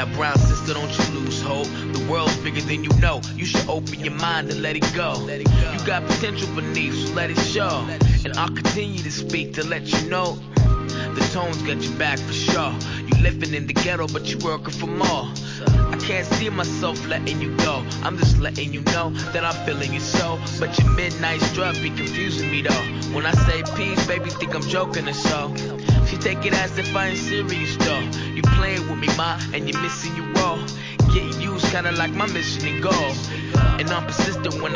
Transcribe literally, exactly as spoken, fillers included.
brown sister, don't you lose hope. The world's bigger than you know. You should open your mind and let it go. You got potential beneath, so let it show. And I'll continue to speak to let you know the tone's got your back for sure. You living in the ghetto, but you working for more. I can't see myself letting you go. I'm just letting you know that I'm feeling your soul. But your midnight strut be confusing me though. When I say peace, baby, think I'm joking or so. She take it as if I ain't serious though. You playing with me, ma, and you're missing your role. Getting used kinda like my mission and goal. And I'm persistent when I